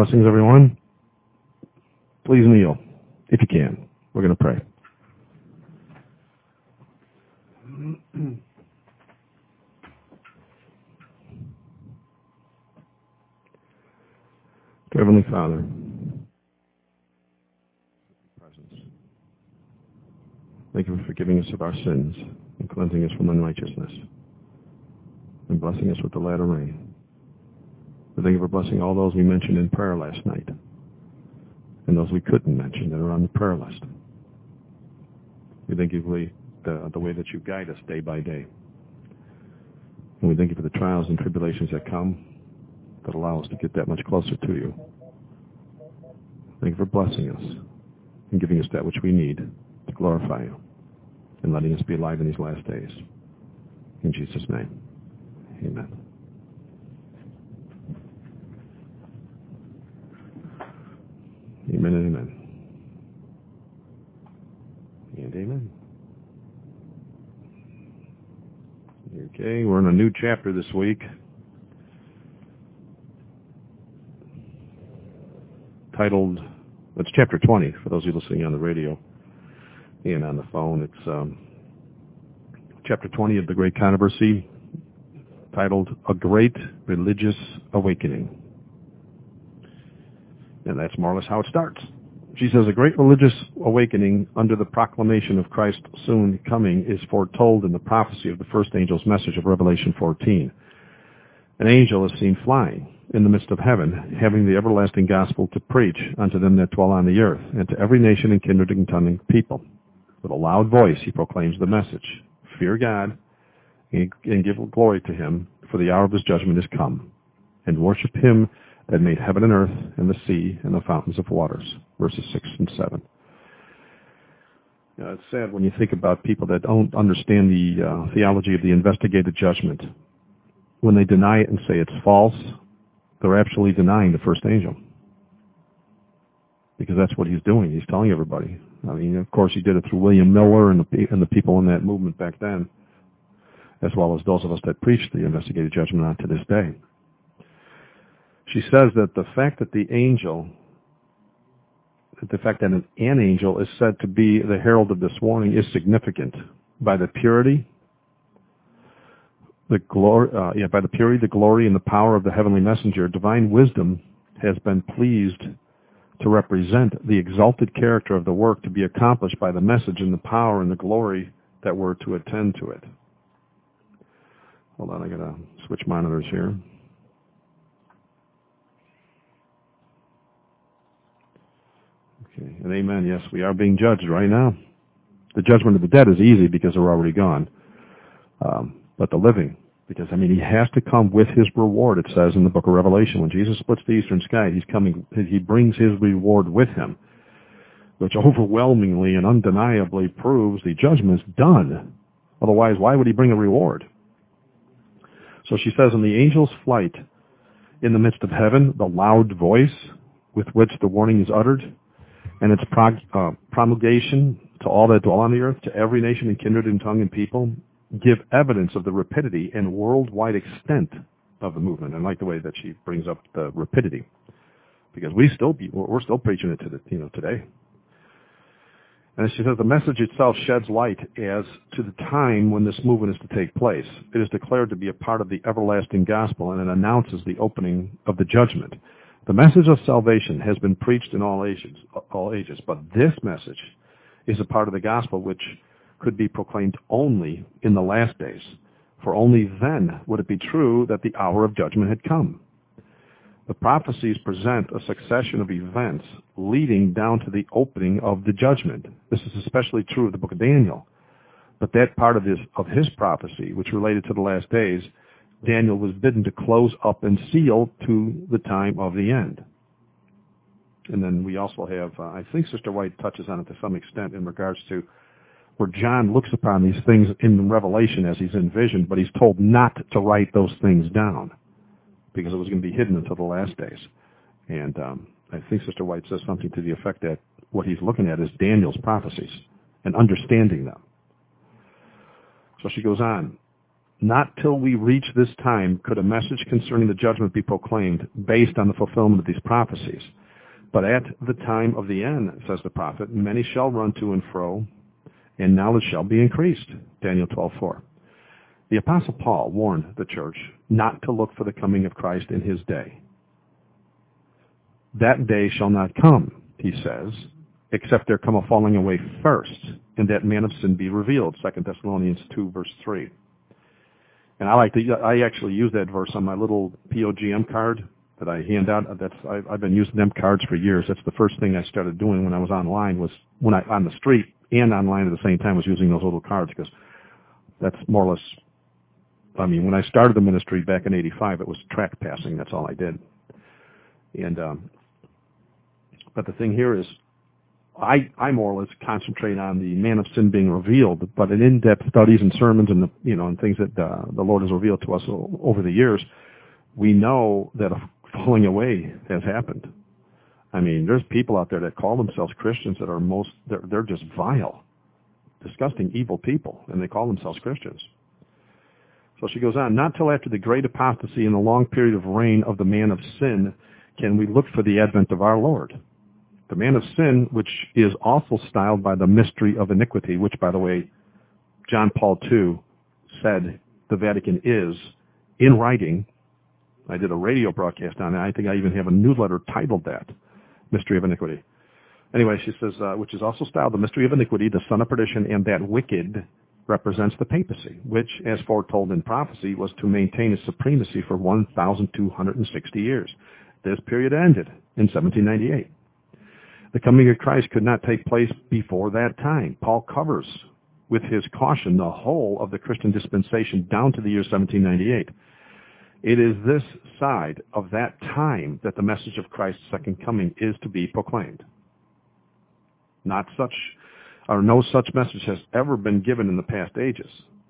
Blessings, everyone. Please kneel, if you can. We're going to pray. Heavenly Father, presence. Thank you for forgiving us of our sins and cleansing us from unrighteousness and blessing us with the latter rain. We thank you for blessing all those we mentioned in prayer last night and those we couldn't mention that are on the prayer list. We thank you for the way that you guide us day by day. And we thank you for the trials and tribulations that come that allow us to get that much closer to you. Thank you for blessing us and giving us that which we need to glorify you and letting us be alive in these last days. In Jesus' name, amen. Amen and amen. And amen. Okay, we're in a new chapter this week titled, it's chapter 20 for those of you listening on the radio and on the phone. It's chapter 20 of the Great Controversy, titled A Great Religious Awakening. And that's more or less how it starts. She says, a great religious awakening under the proclamation of Christ's soon coming is foretold in the prophecy of the first angel's message of Revelation 14. An angel is seen flying in the midst of heaven, having the everlasting gospel to preach unto them that dwell on the earth, and to every nation and kindred and tongue and people. With a loud voice he proclaims the message, fear God and give glory to him, for the hour of his judgment is come, and worship him that made heaven and earth and the sea and the fountains of waters. Verses 6 and 7. It's sad when you think about people that don't understand the theology of the investigated judgment. When they deny it and say it's false, they're actually denying the first angel. Because that's what he's doing. He's telling everybody. I mean, of course, he did it through William Miller and the people in that movement back then, as well as those of us that preach the investigated judgment on to this day. She says that the fact that an angel is said to be the herald of this warning is significant. By the purity, the glory, the glory and the power of the heavenly messenger, divine wisdom has been pleased to represent the exalted character of the work to be accomplished by the message and the power and the glory that were to attend to it. Hold on, I gotta switch monitors here. Okay, and amen. Yes, we are being judged right now. The judgment of the dead is easy because they're already gone. But the living, because, he has to come with his reward, it says in the book of Revelation. When Jesus splits the eastern sky, he brings his reward with him, which overwhelmingly and undeniably proves the judgment's done. Otherwise, why would he bring a reward? So she says, in the angel's flight in the midst of heaven, the loud voice with which the warning is uttered, and its promulgation to all that dwell on the earth, to every nation and kindred and tongue and people, give evidence of the rapidity and worldwide extent of the movement. And I like the way that she brings up the rapidity, because we're still preaching it today. And she says the message itself sheds light as to the time when this movement is to take place. It is declared to be a part of the everlasting gospel, and it announces the opening of the judgment. The message of salvation has been preached in all ages, but this message is a part of the gospel which could be proclaimed only in the last days, for only then would it be true that the hour of judgment had come. The prophecies present a succession of events leading down to the opening of the judgment. This is especially true of the book of Daniel. But that part of his prophecy, which related to the last days, Daniel was bidden to close up and seal to the time of the end. And then we also have, I think Sister White touches on it to some extent in regards to where John looks upon these things in Revelation as he's envisioned, but he's told not to write those things down because it was going to be hidden until the last days. And I think Sister White says something to the effect that what he's looking at is Daniel's prophecies and understanding them. So she goes on. Not till we reach this time could a message concerning the judgment be proclaimed based on the fulfillment of these prophecies. But at the time of the end, says the prophet, many shall run to and fro, and knowledge shall be increased. Daniel 12:4. The Apostle Paul warned the church not to look for the coming of Christ in his day. That day shall not come, he says, except there come a falling away first, and that man of sin be revealed. 2 Thessalonians 2, verse 3. And I actually use that verse on my little POGM card that I hand out. I've been using them cards for years. That's the first thing I started doing when I was online, was when I on the street and online at the same time was using those little cards, because that's more or less, I mean, when I started the ministry back in 85, it was track passing. That's all I did. And but the thing here is, I more or less concentrate on the man of sin being revealed, but in in-depth studies and sermons and and things that the Lord has revealed to us over the years, we know that a falling away has happened. I mean, there's people out there that call themselves Christians that are they're just vile, disgusting, evil people, and they call themselves Christians. So she goes on, not till after the great apostasy and the long period of reign of the man of sin can we look for the advent of our Lord. The man of sin, which is also styled by the mystery of iniquity, which, by the way, John Paul II said the Vatican is, in writing. I did a radio broadcast on it. I think I even have a newsletter titled that, Mystery of Iniquity. Anyway, she says, which is also styled the mystery of iniquity, the son of perdition, and that wicked represents the papacy, which, as foretold in prophecy, was to maintain its supremacy for 1,260 years. This period ended in 1798. The coming of Christ could not take place before that time. Paul covers with his caution the whole of the Christian dispensation down to the year 1798. It is this side of that time that the message of Christ's second coming is to be proclaimed. No such message has ever been given in the past ages.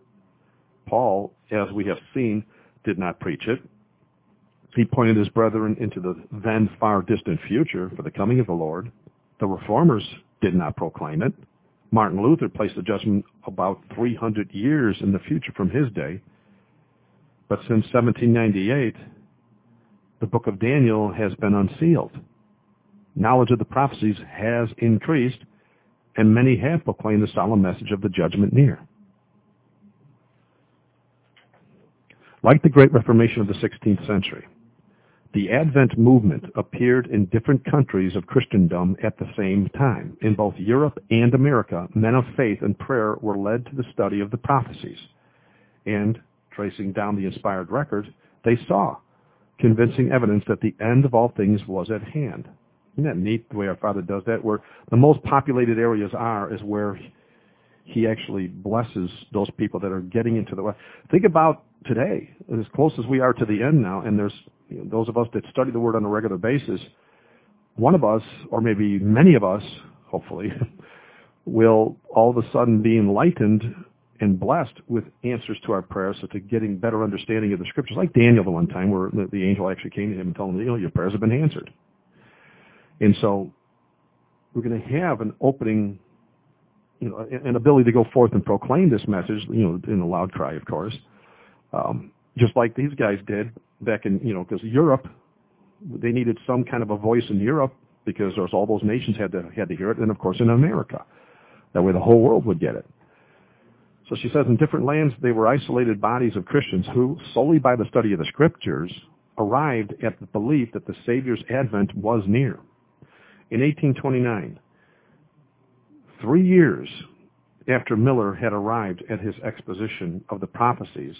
Paul, as we have seen, did not preach it. He pointed his brethren into the then far distant future for the coming of the Lord. The Reformers did not proclaim it. Martin Luther placed the judgment about 300 years in the future from his day. But since 1798, the book of Daniel has been unsealed. Knowledge of the prophecies has increased, and many have proclaimed the solemn message of the judgment near. Like the Great Reformation of the 16th century, the Advent movement appeared in different countries of Christendom at the same time. In both Europe and America, men of faith and prayer were led to the study of the prophecies. And, tracing down the inspired record, they saw convincing evidence that the end of all things was at hand. Isn't that neat the way our Father does that? Where the most populated areas is where he actually blesses those people that are getting into the way. Think about today, as close as we are to the end now, and there's those of us that study the Word on a regular basis, one of us, or maybe many of us, hopefully, will all of a sudden be enlightened and blessed with answers to our prayers, so to getting better understanding of the Scriptures, like Daniel the one time, where the angel actually came to him and told him, your prayers have been answered. And so we're going to have an opening, an ability to go forth and proclaim this message, in a loud cry, of course, just like these guys did back in, because Europe, they needed some kind of a voice in Europe because there's all those nations had to hear it, and of course in America. That way the whole world would get it. So she says in different lands they were isolated bodies of Christians who, solely by the study of the Scriptures, arrived at the belief that the Savior's advent was near. In 1829, 3 years after Miller had arrived at his exposition of the prophecies,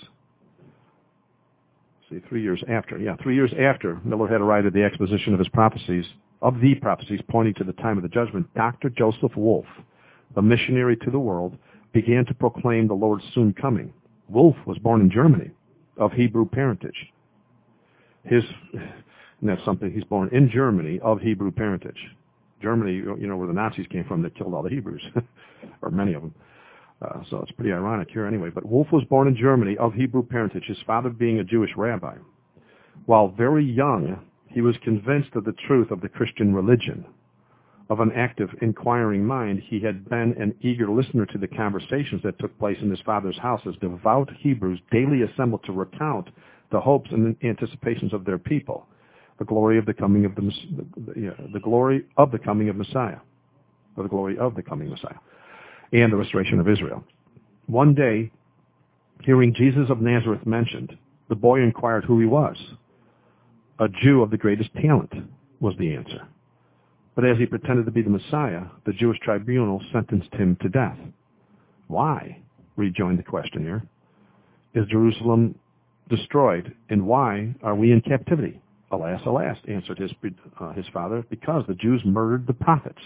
3 years after Miller had arrived at the exposition of the prophecies pointing to the time of the judgment, Dr. Joseph Wolf, the missionary to the world, began to proclaim the Lord's soon coming. Wolf was born in Germany, of Hebrew parentage. And that's something, he's born in Germany, of Hebrew parentage. Germany, where the Nazis came from that killed all the Hebrews, or many of them. So it's pretty ironic here anyway. But Wolf was born in Germany of Hebrew parentage, his father being a Jewish rabbi. While very young, he was convinced of the truth of the Christian religion. of an active, inquiring mind, he had been an eager listener to the conversations that took place in his father's house as devout Hebrews daily assembled to recount the hopes and anticipations of their people, the glory of the coming of the glory of the coming of Messiah, or the glory of the coming Messiah, and the restoration of Israel. One day, hearing Jesus of Nazareth mentioned, the boy inquired who he was. A Jew of the greatest talent, was the answer. But as he pretended to be the Messiah, the Jewish tribunal sentenced him to death. Why? Rejoined the questioner. Is Jerusalem destroyed, and why are we in captivity? Alas, alas, answered his father, because the Jews murdered the prophets.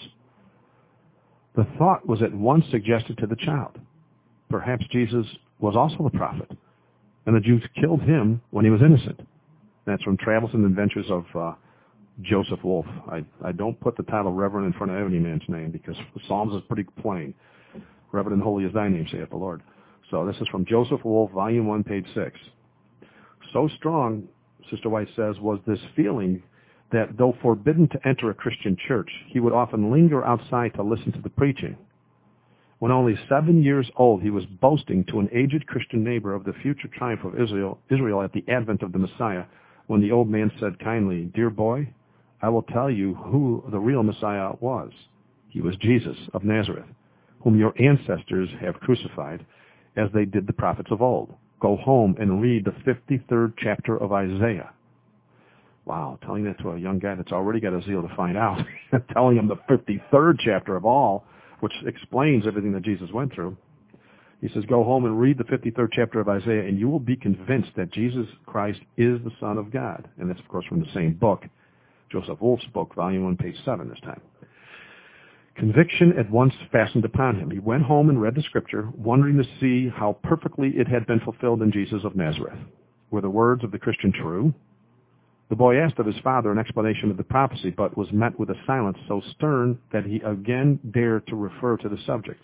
The thought was at once suggested to the child. Perhaps Jesus was also a prophet, and the Jews killed him when he was innocent. That's from Travels and Adventures of Joseph Wolf. I don't put the title Reverend in front of any man's name because the Psalms is pretty plain. Reverend and holy is thy name, saith the Lord. So this is from Joseph Wolf, Volume 1, page 6. So strong, Sister White says, was this feeling that though forbidden to enter a Christian church, he would often linger outside to listen to the preaching. When only 7 years old, he was boasting to an aged Christian neighbor of the future triumph of Israel at the advent of the Messiah, when the old man said kindly, "Dear boy, I will tell you who the real Messiah was. He was Jesus of Nazareth, whom your ancestors have crucified, as they did the prophets of old. Go home and read the 53rd chapter of Isaiah." Wow, telling that to a young guy that's already got a zeal to find out, telling him the 53rd chapter of all, which explains everything that Jesus went through. He says, go home and read the 53rd chapter of Isaiah, and you will be convinced that Jesus Christ is the Son of God. And that's, of course, from the same book, Joseph Wolf's book, Volume 1, page 7 this time. Conviction at once fastened upon him. He went home and read the Scripture, wondering to see how perfectly it had been fulfilled in Jesus of Nazareth. Were the words of the Christian true? The boy asked of his father an explanation of the prophecy, but was met with a silence so stern that he again dared to refer to the subject.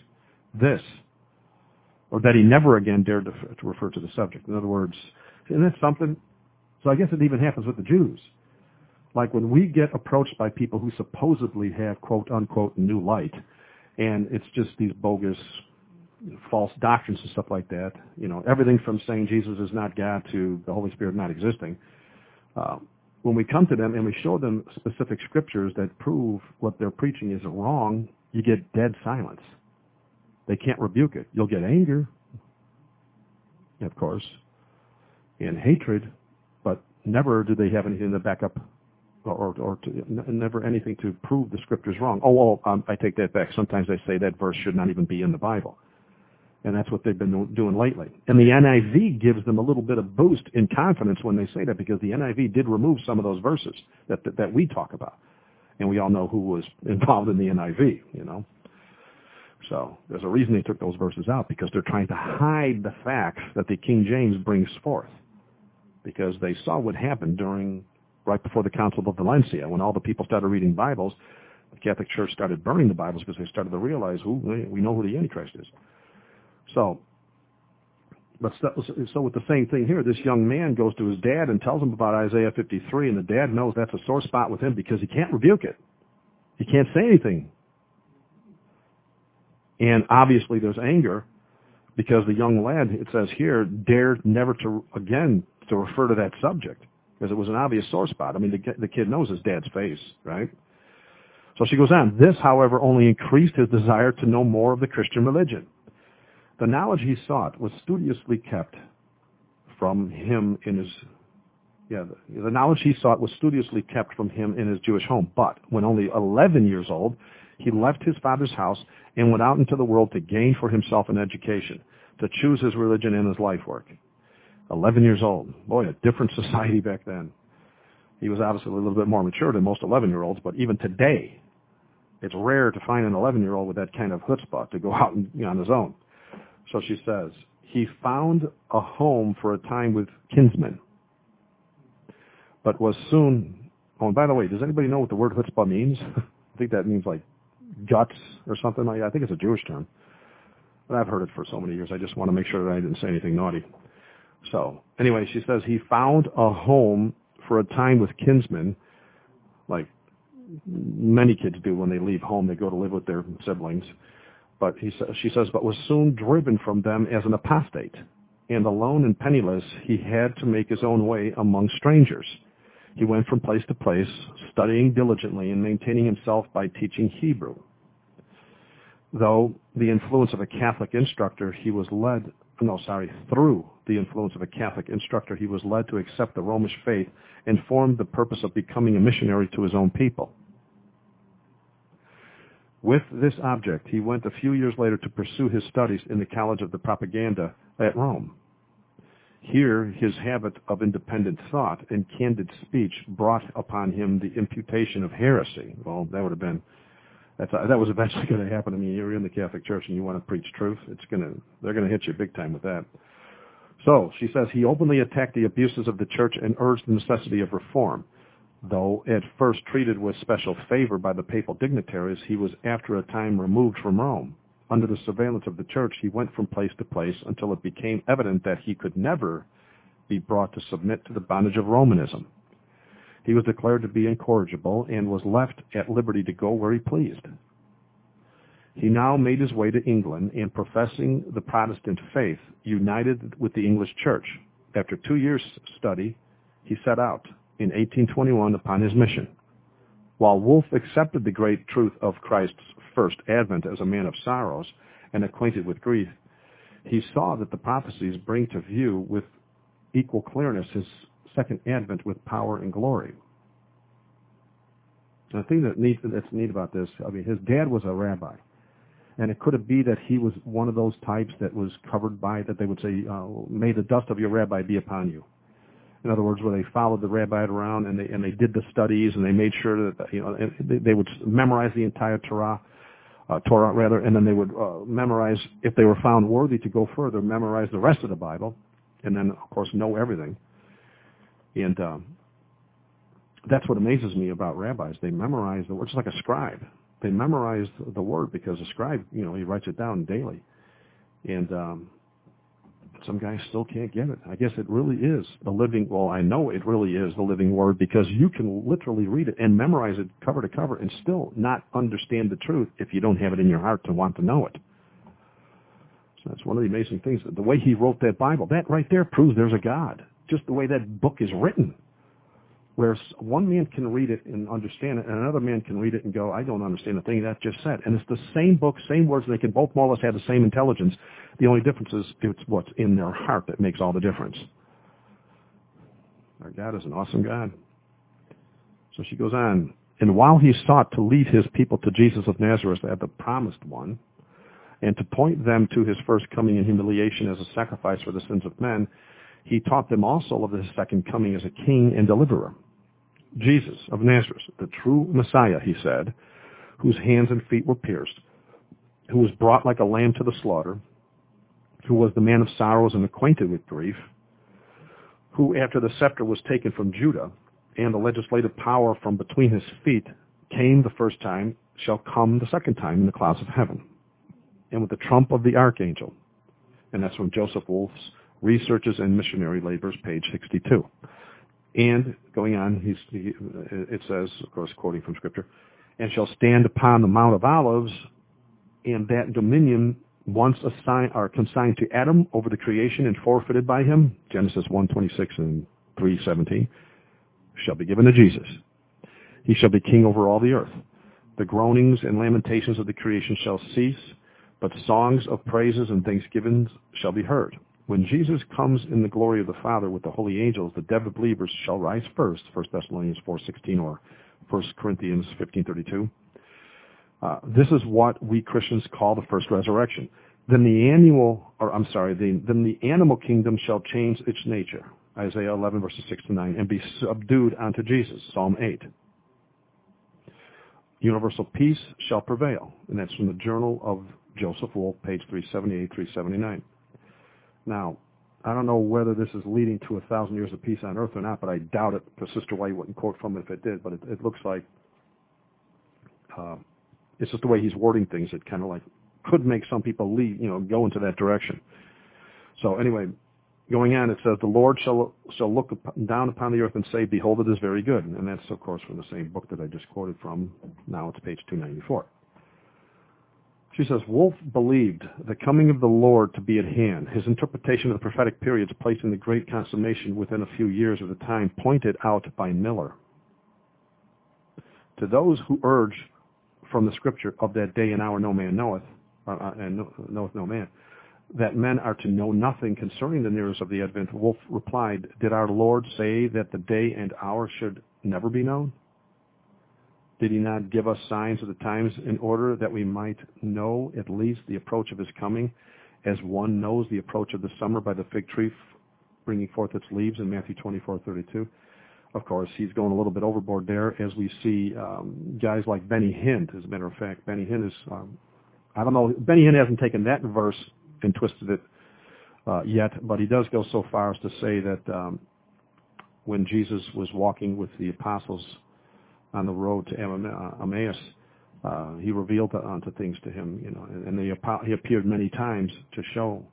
Or that he never again dared to refer to the subject. In other words, isn't that something? So I guess it even happens with the Jews. Like when we get approached by people who supposedly have, quote, unquote, new light, and it's just these bogus, false doctrines and stuff like that, everything from saying Jesus is not God to the Holy Spirit not existing. When we come to them and we show them specific scriptures that prove what they're preaching is wrong, you get dead silence. They can't rebuke it. You'll get anger, of course, and hatred, but never do they have anything to back up or never anything to prove the scripture's wrong. I take that back. Sometimes they say that verse should not even be in the Bible. And that's what they've been doing lately. And the NIV gives them a little bit of boost in confidence when they say that, because the NIV did remove some of those verses that we talk about. And we all know who was involved in the NIV, So there's a reason they took those verses out, because they're trying to hide the facts that the King James brings forth. Because they saw what happened right before the Council of Valencia, when all the people started reading Bibles. The Catholic Church started burning the Bibles because they started to realize we know who the Antichrist is. So with the same thing here, this young man goes to his dad and tells him about Isaiah 53, and the dad knows that's a sore spot with him because he can't rebuke it. He can't say anything. And obviously there's anger because the young lad, it says here, dared never to refer to that subject because it was an obvious sore spot. I mean, the kid knows his dad's face, right? So she goes on. This, however, only increased his desire to know more of the Christian religion. The knowledge he sought was studiously kept from him in his the knowledge he sought was studiously kept from him in his Jewish home. But when only 11 years old, he left his father's house and went out into the world to gain for himself an education, to choose his religion and his life work. 11 years old. Boy, a different society back then. He was obviously a little bit more mature than most 11-year-olds, but even today, it's rare to find an 11-year-old with that kind of chutzpah to go out on his own. So she says, he found a home for a time with kinsmen, but was soon... Oh, and by the way, does anybody know what the word chutzpah means? I think that means like guts or something like that. I think it's a Jewish term. But I've heard it for so many years. I just want to make sure that I didn't say anything naughty. So anyway, she says he found a home for a time with kinsmen, like many kids do when they leave home. They go to live with their siblings. But she says, but was soon driven from them as an apostate. And alone and penniless, he had to make his own way among strangers. He went from place to place, studying diligently and maintaining himself by teaching Hebrew. Through the influence of a Catholic instructor, he was led to accept the Romish faith and formed the purpose of becoming a missionary to his own people. With this object, he went a few years later to pursue his studies in the College of the Propaganda at Rome. Here, his habit of independent thought and candid speech brought upon him the imputation of heresy. Well, that was eventually going to happen. I mean, you're in the Catholic Church and you want to preach truth, they're going to hit you big time with that. So, she says, he openly attacked the abuses of the church and urged the necessity of reform. Though at first treated with special favor by the papal dignitaries, he was after a time removed from Rome. Under the surveillance of the church, he went from place to place until it became evident that he could never be brought to submit to the bondage of Romanism. He was declared to be incorrigible and was left at liberty to go where he pleased. He now made his way to England and, professing the Protestant faith, united with the English church. After 2 years' study, he set out in 1821 upon his mission. While Wolfe accepted the great truth of Christ's first advent as a man of sorrows and acquainted with grief, he saw that the prophecies bring to view with equal clearness his second advent with power and glory. And the thing that's neat about this, I mean, his dad was a rabbi. And it could be that he was one of those types that was covered by, that they would say, may the dust of your rabbi be upon you. In other words, where they followed the rabbi around and they did the studies and they made sure that they would memorize the entire Torah, and then they would memorize, if they were found worthy to go further, memorize the rest of the Bible, and then of course know everything. And that's what amazes me about rabbis. They memorize the word, just like a scribe. They memorize the word because a scribe, he writes it down daily. And some guys still can't get it. I guess it really is the living, I know it really is the living word, because you can literally read it and memorize it cover to cover and still not understand the truth if you don't have it in your heart to want to know it. So that's one of the amazing things. The way he wrote that Bible, that right there proves there's a God. Just the way that book is written. Where one man can read it and understand it, and another man can read it and go, I don't understand the thing that just said. And it's the same book, same words, and they can both more or less have the same intelligence. The only difference is it's what's in their heart that makes all the difference. Our God is an awesome God. So she goes on, and while he sought to lead his people to Jesus of Nazareth as the promised one, and to point them to his first coming in humiliation as a sacrifice for the sins of men, he taught them also of his second coming as a king and deliverer. Jesus of Nazareth, the true Messiah, he said, whose hands and feet were pierced, who was brought like a lamb to the slaughter, who was the man of sorrows and acquainted with grief, who after the scepter was taken from Judah and the legislative power from between his feet came the first time, shall come the second time in the clouds of heaven, and with the trump of the archangel. And that's from Joseph Wolfe's Researches and Missionary Labors, page 62. And going on, it says, of course, quoting from Scripture, and shall stand upon the Mount of Olives, and that dominion once consigned to Adam over the creation and forfeited by him, Genesis 1:26 and 3:17, shall be given to Jesus. He shall be king over all the earth. The groanings and lamentations of the creation shall cease, but songs of praises and thanksgivings shall be heard. When Jesus comes in the glory of the Father with the holy angels, the dead believers shall rise first, 1 Thessalonians 4:16 or 1 Corinthians 15:32. This is what we Christians call the first resurrection. Then the animal kingdom shall change its nature, Isaiah 11 verses 6-9, and be subdued unto Jesus, Psalm 8. Universal peace shall prevail, and that's from the Journal of Joseph Wolfe, page 378, 379. Now, I don't know whether this is leading to 1,000 years of peace on earth or not, but I doubt it, because Sister White wouldn't quote from it if it did, but it looks like it's just the way he's wording things. It kind of like could make some people go into that direction. So anyway, Going on, it says, the Lord shall look down upon the earth and say, behold, it is very good. And that's, of course, from the same book that I just quoted from. Now it's page 294. She says, Wolf believed the coming of the Lord to be at hand. His interpretation of the prophetic periods placing the great consummation within a few years of the time pointed out by Miller. To those who urge from the scripture of that day and hour no man knoweth, and knoweth no man, that men are to know nothing concerning the nearness of the advent, Wolf replied, did our Lord say that the day and hour should never be known? Did he not give us signs of the times in order that we might know at least the approach of his coming, as one knows the approach of the summer by the fig tree bringing forth its leaves in Matthew 24:32? Of course, he's going a little bit overboard there, as we see guys like Benny Hinn. As a matter of fact, Benny Hinn is, I don't know, Benny Hinn hasn't taken that verse and twisted it yet, but he does go so far as to say that when Jesus was walking with the apostles on the road to Emmaus, he revealed onto things to him, and he appeared many times to show,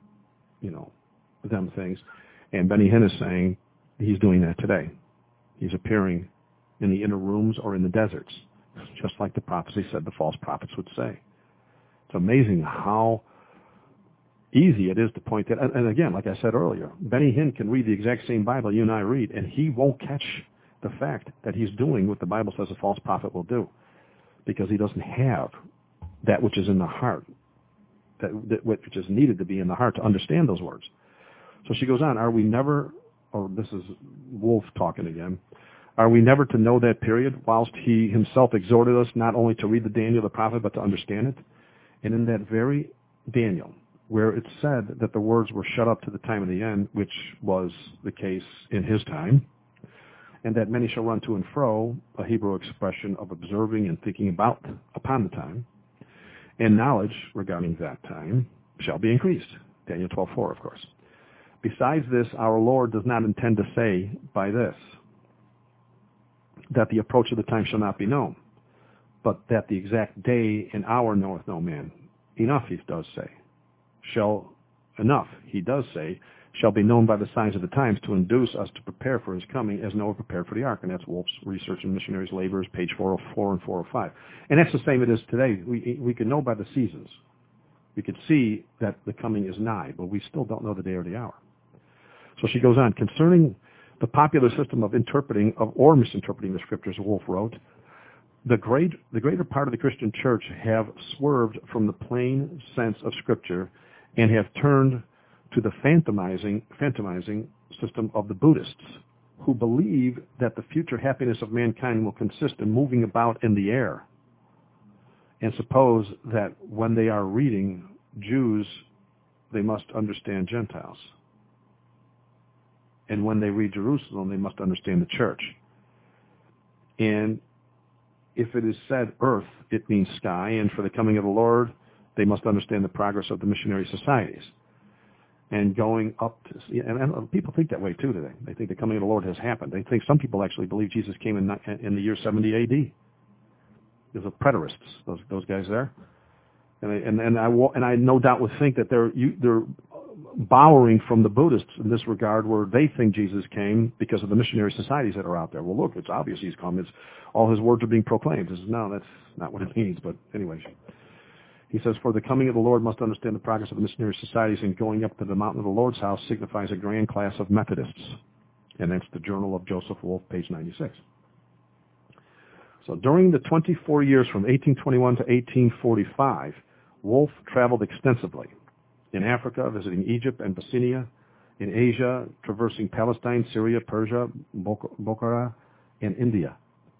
them things. And Benny Hinn is saying he's doing that today. He's appearing in the inner rooms or in the deserts, just like the prophecy said the false prophets would say. It's amazing how easy it is to point that. And again, like I said earlier, Benny Hinn can read the exact same Bible you and I read, and he won't catch the fact that he's doing what the Bible says a false prophet will do, because he doesn't have that which is in the heart, that which is needed to be in the heart to understand those words. So she goes on, are we never, or this is Wolf talking again, are we never to know that period, whilst he himself exhorted us not only to read the Daniel the prophet, but to understand it? And in that very Daniel, where it said that the words were shut up to the time of the end, which was the case in his time, and that many shall run to and fro, a Hebrew expression of observing and thinking upon the time, and knowledge regarding that time shall be increased. Daniel 12:4, of course. Besides this, our Lord does not intend to say by this that the approach of the time shall not be known, but that the exact day and hour knoweth no man. Enough, he does say, shall be known by the signs of the times to induce us to prepare for his coming as Noah prepared for the ark. And that's Wolf's Research and Missionaries' Labors, page 404 and 405. And that's the same it is today. We can know by the seasons. We could see that the coming is nigh, but we still don't know the day or the hour. So she goes on, concerning the popular system of interpreting or misinterpreting the scriptures, Wolf wrote, the greater part of the Christian church have swerved from the plain sense of scripture and have turned to the phantomizing system of the Buddhists, who believe that the future happiness of mankind will consist in moving about in the air, and suppose that when they are reading Jews, they must understand Gentiles. And when they read Jerusalem, they must understand the church. And if it is said earth, it means sky, and for the coming of the Lord, they must understand the progress of the missionary societies. And going up to, and people think that way too today. They think the coming of the Lord has happened. They think some people actually believe Jesus came in the year 70 A.D. There's the preterists, those guys there, and I no doubt would think that they're borrowing from the Buddhists in this regard, where they think Jesus came because of the missionary societies that are out there. Well, look, it's obvious he's come. It's all his words are being proclaimed. He says, no, that's not what it means. But anyway. He says, for the coming of the Lord must understand the progress of the missionary societies, and going up to the mountain of the Lord's house signifies a grand class of Methodists. And that's the Journal of Joseph Wolf, page 96. So during the 24 years from 1821 to 1845, Wolf traveled extensively in Africa, visiting Egypt and Abyssinia, in Asia, traversing Palestine, Syria, Persia, Bokhara, and India.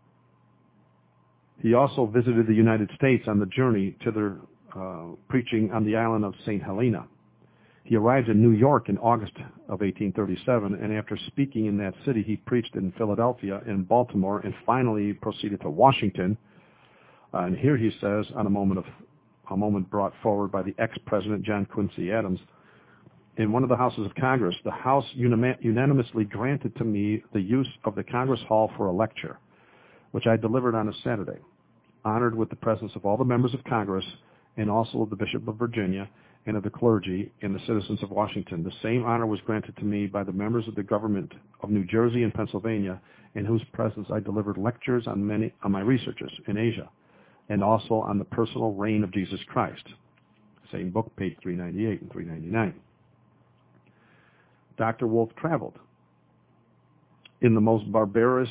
He also visited the United States on the journey to their preaching on the island of St. Helena. He arrived in New York in August of 1837, and after speaking in that city, he preached in Philadelphia and Baltimore, and finally proceeded to Washington. And here he says, on a moment brought forward by the ex-president John Quincy Adams, in one of the houses of Congress, the House unanimously granted to me the use of the Congress Hall for a lecture, which I delivered on a Saturday, honored with the presence of all the members of Congress and also of the Bishop of Virginia, and of the clergy and the citizens of Washington. The same honor was granted to me by the members of the government of New Jersey and Pennsylvania, in whose presence I delivered lectures on my researches in Asia, and also on the personal reign of Jesus Christ. Same book, page 398 and 399. Dr. Wolf traveled in the most barbarous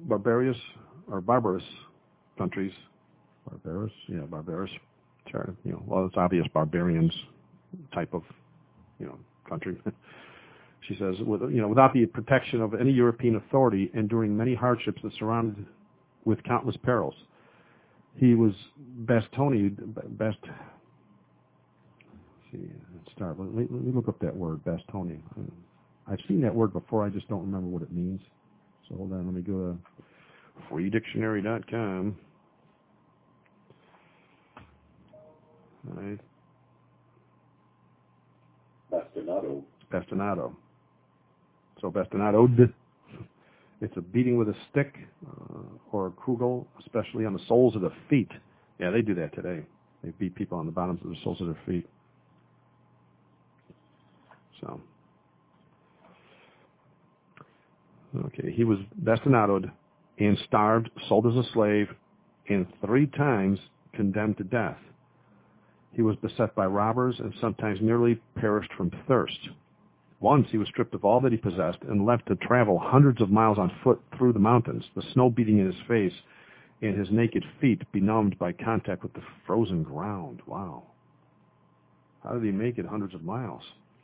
countries. Barbarous. Well, it's obvious, barbarians type of, country. She says, without the protection of any European authority, enduring many hardships that surrounded with countless perils. He was Bastonied. Let me look up that word, Bastonian. I've seen that word before. I just don't remember what it means. So hold on. Let me go to freedictionary.com. All right. Bastinado. So bastinado, it's a beating with a stick or a kugel, especially on the soles of the feet. Yeah, they do that today. They beat people on the bottoms of the soles of their feet. So, okay, he was bastinadoed and starved, sold as a slave, and 3 times condemned to death. He was beset by robbers and sometimes nearly perished from thirst. Once he was stripped of all that he possessed and left to travel hundreds of miles on foot through the mountains, the snow beating in his face and his naked feet benumbed by contact with the frozen ground. Wow. How did he make it hundreds of miles?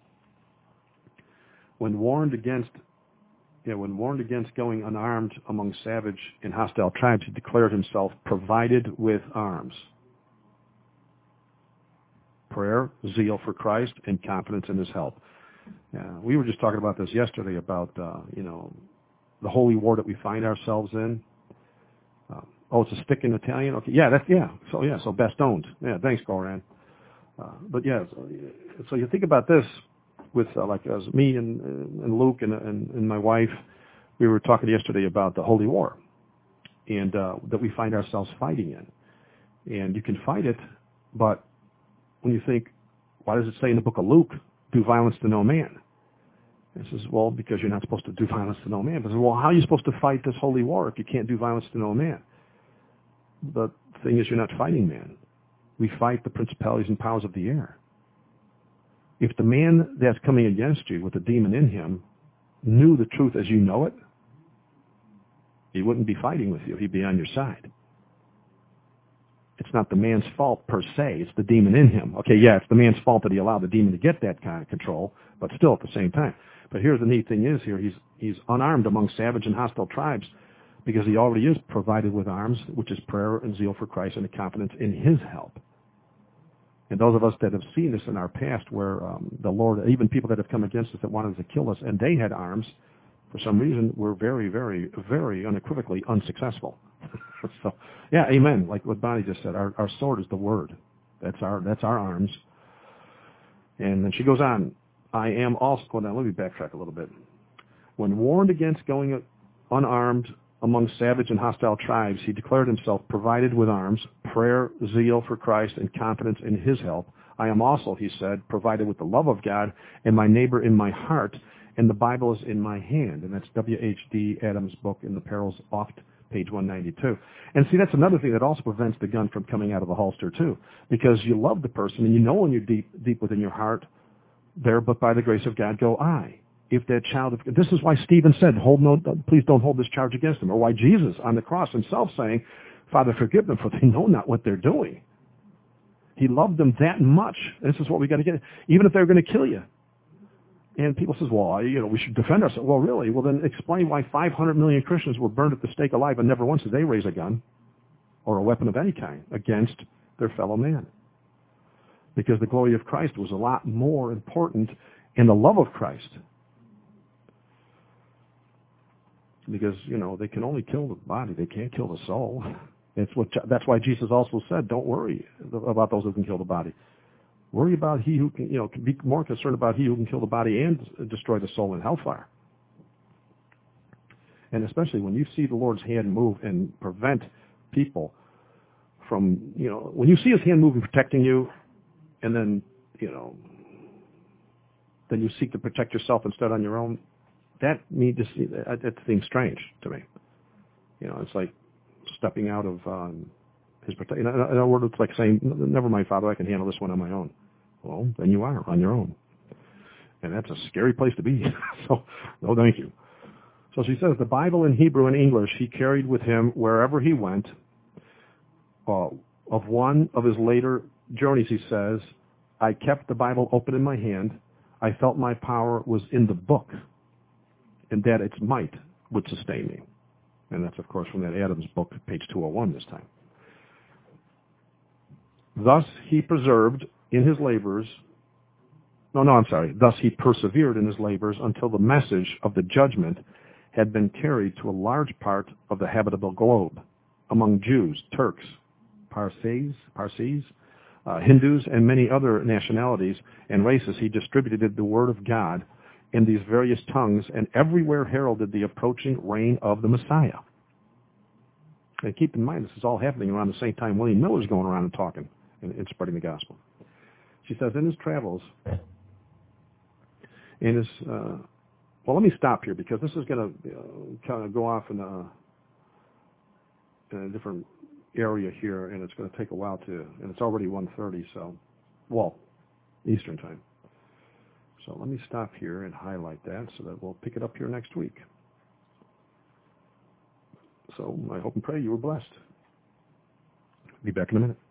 When warned against going unarmed among savage and hostile tribes, he declared himself provided with arms. Prayer, zeal for Christ, and confidence in his help. We were just talking about this yesterday about, the holy war that we find ourselves in. It's a stick in Italian? Okay, so bastoned. Yeah, thanks, Goran. So you think about this with, as me and Luke and my wife, we were talking yesterday about the holy war and that we find ourselves fighting in. And you can fight it, but when you think, why does it say in the book of Luke, do violence to no man? It says, well, because you're not supposed to do violence to no man. But it says, well, how are you supposed to fight this holy war if you can't do violence to no man? The thing is, you're not fighting man. We fight the principalities and powers of the air. If the man that's coming against you with the demon in him knew the truth as you know it, he wouldn't be fighting with you. He'd be on your side. It's not the man's fault per se. It's the demon in him. Okay, yeah, it's the man's fault that he allowed the demon to get that kind of control, but still at the same time. But here's the neat thing is here, he's unarmed among savage and hostile tribes because he already is provided with arms, which is prayer and zeal for Christ and a confidence in his help. And those of us that have seen this in our past where the Lord, even people that have come against us that wanted to kill us and they had arms, for some reason, were very, very, very unequivocally unsuccessful. So, yeah, amen. Like what Bonnie just said, our sword is the word. That's our arms. And then she goes on, I am also, let me backtrack a little bit. When warned against going unarmed among savage and hostile tribes, he declared himself provided with arms, prayer, zeal for Christ, and confidence in his help. I am also, he said, provided with the love of God and my neighbor in my heart, and the Bible is in my hand. And that's W.H.D. Adams' book, In the Perils Oft, page 192. And see, that's another thing that also prevents the gun from coming out of the holster, too, because you love the person, and you know when you're deep within your heart, there, but by the grace of God go I. If that child, this is why Stephen said, please don't hold this charge against him, or why Jesus on the cross himself saying, Father, forgive them, for they know not what they're doing. He loved them that much. This is what we got to get, even if they're going to kill you. And people says, well, we should defend ourselves. Well, really? Well, then explain why 500 million Christians were burned at the stake alive, and never once did they raise a gun or a weapon of any kind against their fellow man. Because the glory of Christ was a lot more important in the love of Christ. Because, they can only kill the body. They can't kill the soul. That's why Jesus also said, don't worry about those who can kill the body. Worry about he who can, be more concerned about he who can kill the body and destroy the soul in hellfire. And especially when you see the Lord's hand move and prevent people from, when you see his hand move and protecting you, and then then you seek to protect yourself instead on your own. That seems strange to me. It's like stepping out of his protection. In other words, it's like saying, never mind, Father, I can handle this one on my own. Well, then you are on your own. And that's a scary place to be. So, no thank you. So she says the Bible in Hebrew and English he carried with him wherever he went. Of one of his later journeys, he says, I kept the Bible open in my hand. I felt my power was in the book, and that its might would sustain me. And that's, of course, from that Adams book, page 201 this time. Thus he persevered in his labors until the message of the judgment had been carried to a large part of the habitable globe, among Jews, Turks, Parsis, Hindus, and many other nationalities and races. He distributed the word of God in these various tongues and everywhere heralded the approaching reign of the Messiah. And keep in mind, this is all happening around the same time William Miller's going around and talking and spreading the gospel. She says, in his travels, well, let me stop here because this is going to kind of go off in a different area here, and it's going to take a while and it's already 1:30, Eastern time. So let me stop here and highlight that so that we'll pick it up here next week. So I hope and pray you were blessed. Be back in a minute.